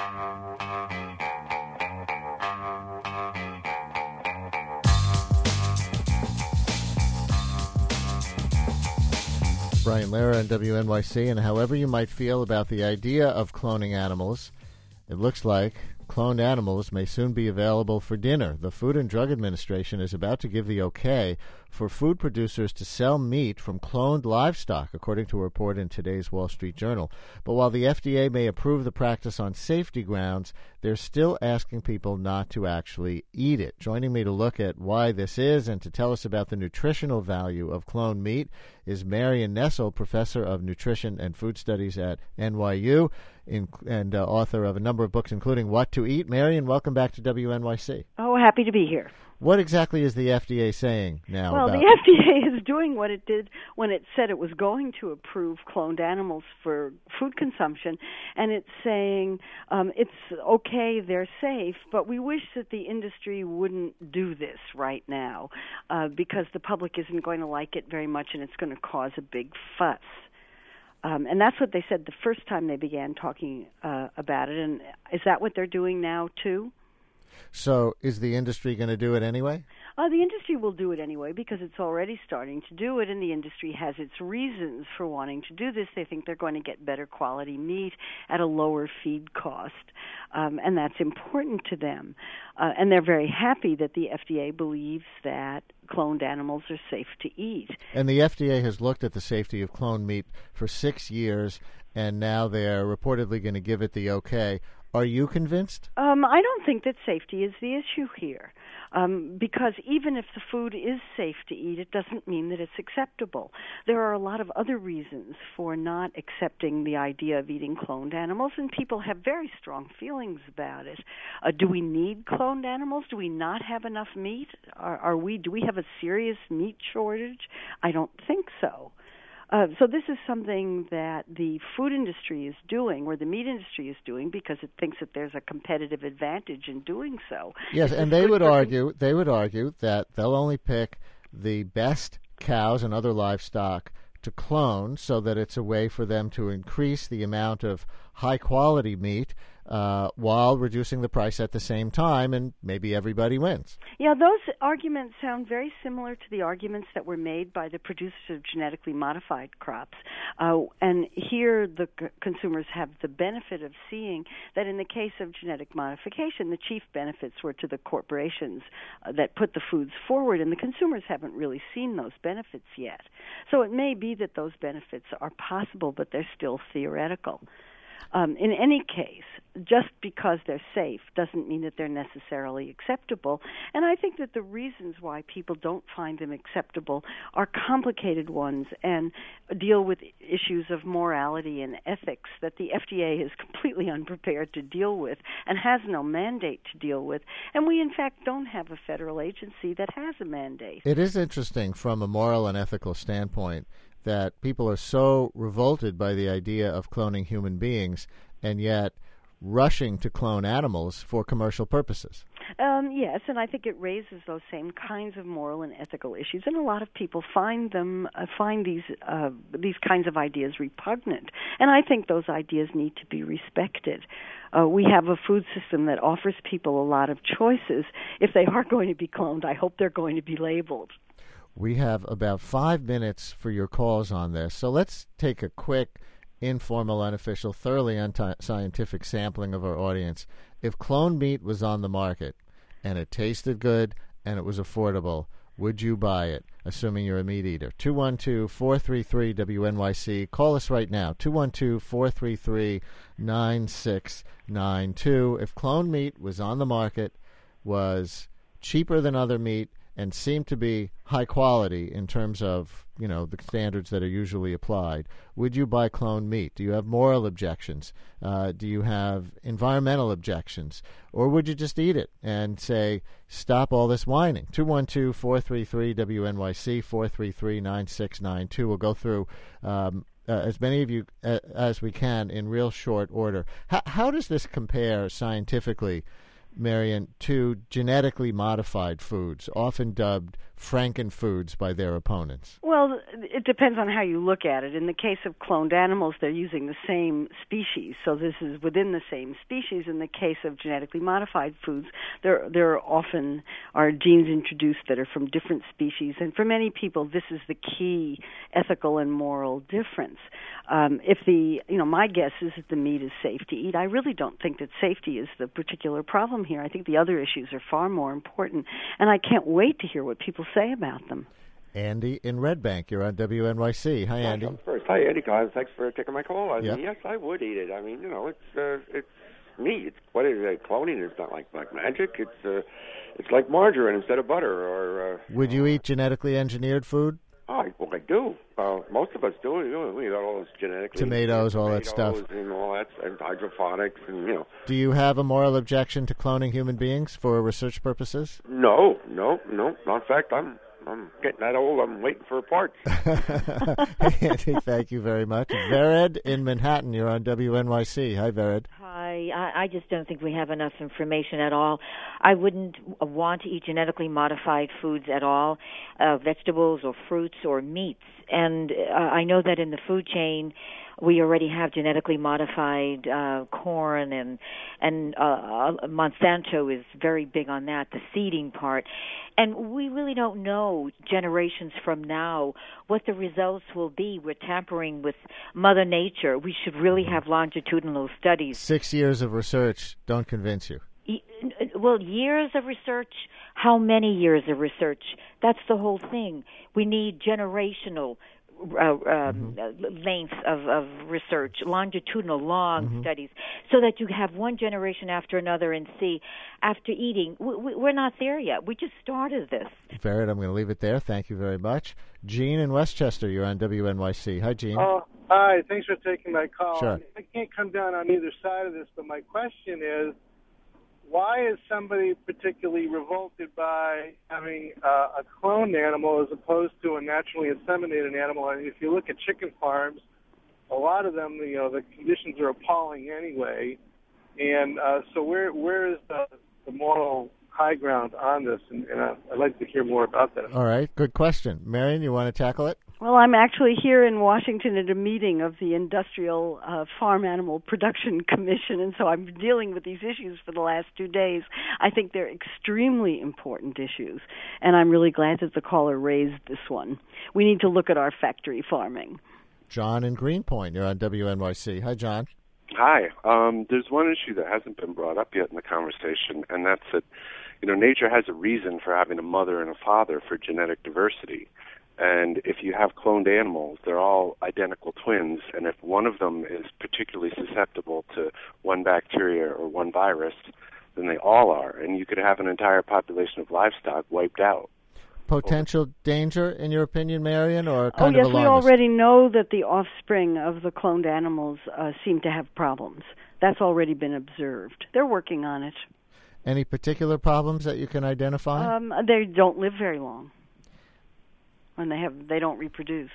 Brian Lehrer on WNYC, and however you might feel about the idea of cloning animals, it looks like cloned animals may soon be available for dinner. The Food and Drug Administration is about to give the okay for food producers to sell meat from cloned livestock, according to a report in today's Wall Street Journal. But while the FDA may approve the practice on safety grounds, they're still asking people not to actually eat it. Joining me to look at why this is and to tell us about the nutritional value of cloned meat is Marion Nestle, professor of nutrition and food studies at NYU and author of a number of books, including What to Eat. Marion, welcome back to WNYC. Oh, happy to be here. What exactly is the FDA saying now? Well, the FDA is doing what it did when it said it was going to approve cloned animals for food consumption, and it's saying it's okay, they're safe, but we wish that the industry wouldn't do this right now because the public isn't going to like it very much and it's going to cause a big fuss. And that's what they said the first time they began talking about it, and is that what they're doing now too? So is the industry going to do it anyway? The industry will do it anyway because it's already starting to do it, and the industry has its reasons for wanting to do this. They think they're going to get better quality meat at a lower feed cost, and that's important to them. And they're very happy that the FDA believes that cloned animals are safe to eat. And the FDA has looked at the safety of cloned meat for 6 years, and now they're reportedly going to give it the okay. Are you convinced? I don't think that safety is the issue here, because even if the food is safe to eat, it doesn't mean that it's acceptable. There are a lot of other reasons for not accepting the idea of eating cloned animals, and people have very strong feelings about it. Do we need cloned animals? Do we not have enough meat? Do we have a serious meat shortage? I don't think so. So this is something that the food industry is doing, or the meat industry is doing, because it thinks that there's a competitive advantage in doing so. Yes, and they would argue that they'll only pick the best cows and other livestock to clone, so that it's a way for them to increase the amount of high quality meat while reducing the price at the same time, and maybe everybody wins. Yeah, those arguments sound very similar to the arguments that were made by the producers of genetically modified crops. And here the consumers have the benefit of seeing that in the case of genetic modification, the chief benefits were to the corporations that put the foods forward, and the consumers haven't really seen those benefits yet. So it may be that those benefits are possible, but they're still theoretical. In any case, just because they're safe doesn't mean that they're necessarily acceptable. And I think that the reasons why people don't find them acceptable are complicated ones and deal with issues of morality and ethics that the FDA is completely unprepared to deal with and has no mandate to deal with. And we, in fact, don't have a federal agency that has a mandate. It is interesting from a moral and ethical standpoint that people are so revolted by the idea of cloning human beings and yet rushing to clone animals for commercial purposes. Yes, and I think it raises those same kinds of moral and ethical issues, and a lot of people find these kinds of ideas repugnant, and I think those ideas need to be respected. We have a food system that offers people a lot of choices. If they are going to be cloned, I hope they're going to be labeled. We have about 5 minutes for your calls on this, so let's take a quick, informal, unofficial, thoroughly unscientific sampling of our audience. If cloned meat was on the market and it tasted good and it was affordable, would you buy it, assuming you're a meat eater? 212-433-WNYC. Call us right now, 212-433-9692. If cloned meat was on the market, was cheaper than other meat, and seem to be high quality in terms of, the standards that are usually applied, would you buy cloned meat? Do you have moral objections? Do you have environmental objections? Or would you just eat it and say, stop all this whining? 212-433-WNYC, 433-9692. We'll go through as many of you as we can in real short order. How does this compare scientifically Marion, to genetically modified foods, often dubbed Frankenfoods by their opponents? Well, it depends on how you look at it. In the case of cloned animals, they're using the same species, so this is within the same species. In the case of genetically modified foods, there often are genes introduced that are from different species, and for many people, this is the key ethical and moral difference. My guess is that the meat is safe to eat. I really don't think that safety is the particular problem here. I think the other issues are far more important, and I can't wait to hear what people say about them. Andy in Red Bank, you're on WNYC. Hi, Andy. First, hi, Andy, guys. Thanks for taking my call. Yep. Yes, I would eat it. I mean, it's meat. What is it? Cloning is not like black magic. It's like margarine instead of butter. Or would you eat genetically engineered food? I do. Most of us do. We eat all this genetically tomatoes, all that stuff, and all that, and hydroponics, and Do you have a moral objection to cloning human beings for research purposes? No. In fact, I'm getting that old. I'm waiting for parts. Andy, thank you very much. Vered in Manhattan, you're on WNYC. Hi, Vered. Hi. I just don't think we have enough information at all. I wouldn't want to eat genetically modified foods at all, vegetables or fruits or meats. And I know that in the food chain, we already have genetically modified corn, and Monsanto is very big on that, the seeding part. And we really don't know generations from now what the results will be. We're tampering with Mother Nature. We should really have longitudinal studies. 6 years of research don't convince you. Well, years of research, how many years of research? That's the whole thing. We need generational length of research, longitudinal, long studies, so that you have one generation after another and see, after eating, we're not there yet. We just started this. Vered, I'm going to leave it there. Thank you very much. Gene in Westchester, you're on WNYC. Hi, Gene. Hi. Thanks for taking my call. Sure. I can't come down on either side of this, but my question is, why is somebody particularly revolted by having a cloned animal as opposed to a naturally inseminated animal? And if you look at chicken farms, a lot of them, the conditions are appalling anyway. And so where is the moral high ground on this? And I'd like to hear more about that. All right, good question. Marion, you want to tackle it? Well, I'm actually here in Washington at a meeting of the Industrial Farm Animal Production Commission, and so I'm dealing with these issues for the last 2 days. I think they're extremely important issues, and I'm really glad that the caller raised this one. We need to look at our factory farming. John in Greenpoint, you're on WNYC. Hi, John. Hi. There's one issue that hasn't been brought up yet in the conversation, and that's that, nature has a reason for having a mother and a father for genetic diversity. And if you have cloned animals, they're all identical twins, and if one of them is particularly susceptible to one bacteria or one virus, then they all are, and you could have an entire population of livestock wiped out. Potential danger, in your opinion, Marion, or kind of alarmist? We already know that the offspring of the cloned animals seem to have problems. That's already been observed. They're working on it. Any particular problems that you can identify? They don't live very long. And they don't reproduce.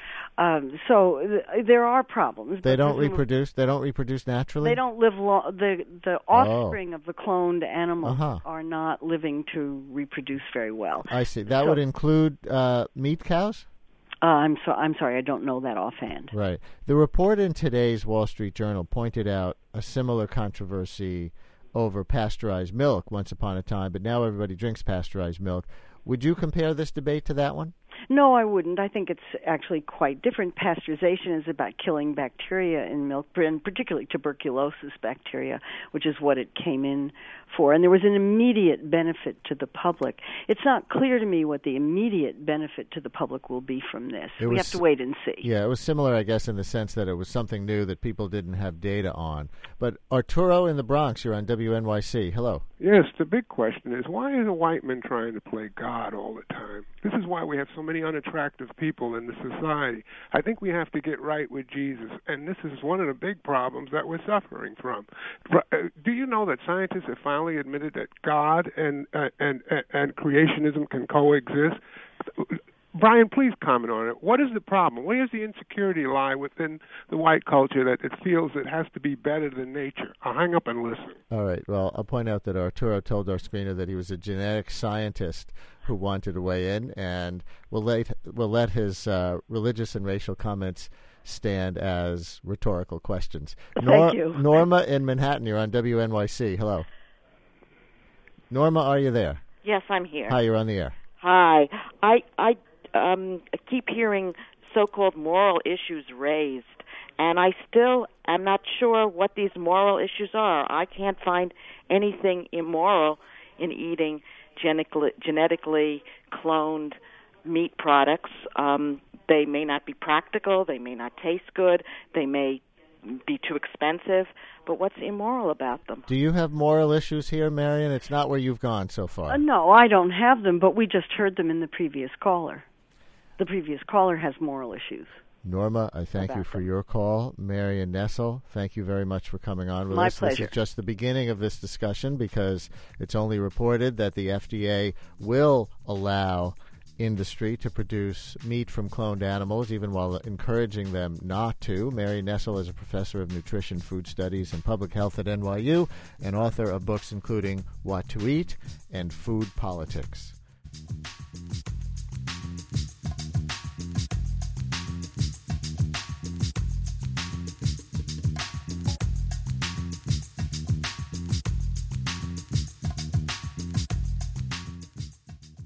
So there are problems. They don't reproduce. They don't reproduce naturally. They don't live long. The offspring of the cloned animals are not living to reproduce very well. I see. That would include meat cows. I'm sorry. I don't know that offhand. Right. The report in today's Wall Street Journal pointed out a similar controversy over pasteurized milk once upon a time, but now everybody drinks pasteurized milk. Would you compare this debate to that one? No, I wouldn't. I think it's actually quite different. Pasteurization is about killing bacteria in milk, and particularly tuberculosis bacteria, which is what it came in for. And there was an immediate benefit to the public. It's not clear to me what the immediate benefit to the public will be from this. We have to wait and see. Yeah, it was similar, I guess, in the sense that it was something new that people didn't have data on. But Arturo in the Bronx, you're on WNYC. Hello. Yes, the big question is, why is a white man trying to play God all the time? This is why we have so many unattractive people in the society. I think we have to get right with Jesus, and this is one of the big problems that we're suffering from. Do you know that scientists have finally admitted that God and creationism can coexist? Brian, please comment on it. What is the problem? Where does the insecurity lie within the white culture that it feels it has to be better than nature? I'll hang up and listen. All right. Well, I'll point out that Arturo told our screener that he was a genetic scientist who wanted to weigh in, and we'll let his religious and racial comments stand as rhetorical questions. Thank you. Norma in Manhattan, you're on WNYC. Hello. Norma, are you there? Yes, I'm here. Hi, you're on the air. Hi. I keep hearing so-called moral issues raised, and I still am not sure what these moral issues are. I can't find anything immoral in eating genetically cloned meat products. They may not be practical, they may not taste good, they may be too expensive, but what's immoral about them? Do you have moral issues here, Marion? It's not where you've gone so far. No, I don't have them, but we just heard them in the previous caller. The previous caller has moral issues. Norma, I thank you for your call. Marion Nestle, thank you very much for coming on with My us. pleasure. This is just the beginning of this discussion because it's only reported that the FDA will allow industry to produce meat from cloned animals, even while encouraging them not to. Marion Nestle is a professor of nutrition, food studies, and public health at NYU, and author of books including What to Eat and Food Politics.